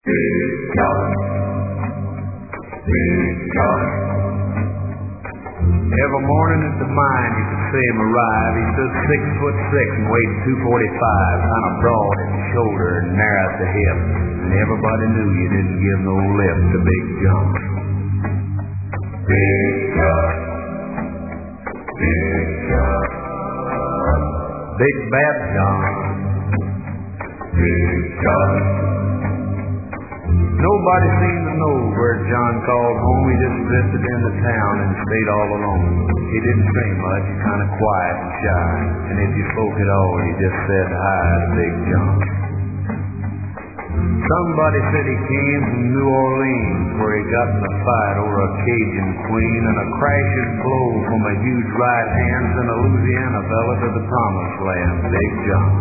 Every morning at the mine you could see him arrive. He stood 6'6" and weighed 245, kind of broad at the shoulder and narrow at the hip. And everybody knew you didn't give no lip to Big John. Big John, Big John, Big Bad John, Big John. Nobody seemed to know where John called home. He just drifted into town and stayed all alone. He didn't say much, kind of quiet and shy. And if you spoke at all, he just said hi to Big John. Somebody said he came from New Orleans, where he got in a fight over a Cajun queen, and a crashing blow from a huge right hand sent a Louisiana fella to the promised land, Big John.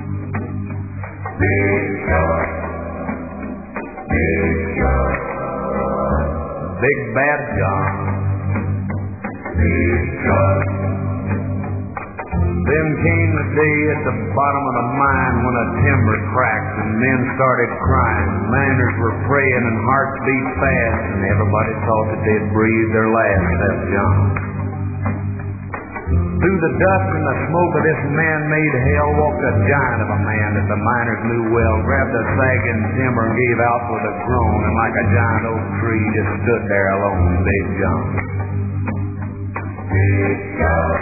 Big John, Big John, Big Bad John, Big John. Then came the day at the bottom of the mine when a timber cracked and men started crying. Miners were praying and hearts beat fast, and everybody thought that they'd breathe their last, except John. Through the dust and the smoke of this man-made hell walked a giant of a man that the miners knew well, grabbed a sagging timber and gave out with a groan, and like a giant oak tree just stood there alone, Big John. Big John,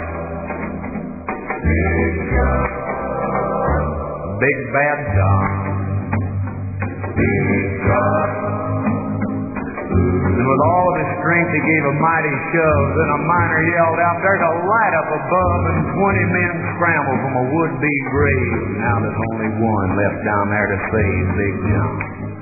Big John, Big Bad John, Big John. And with all of his strength, he gave a mighty shove. Then a miner yelled out, "There's a light up above," and 20 men scrambled from a would-be grave. Now there's only one left down there to save Big John.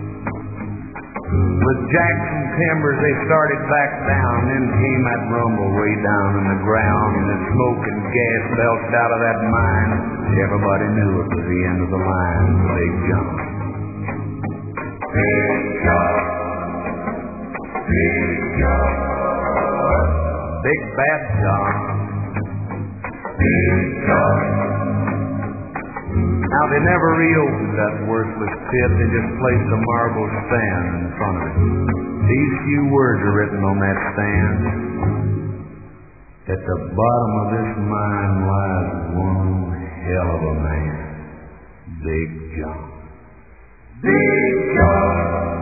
With Jackson timbers, they started back down. Then came that rumble way down in the ground, and the smoke and gas belched out of that mine. Everybody knew it was the end of the line, Big John. Big John, Big John, Big Bad John, Big John. Now they never reopened that worthless pit. They just placed a marble stand in front of it. These few words are written on that stand. At the bottom of this mine lies one hell of a man, Big John. Big John,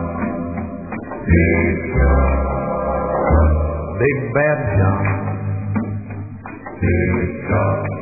Big John, Big Bad John, Big John.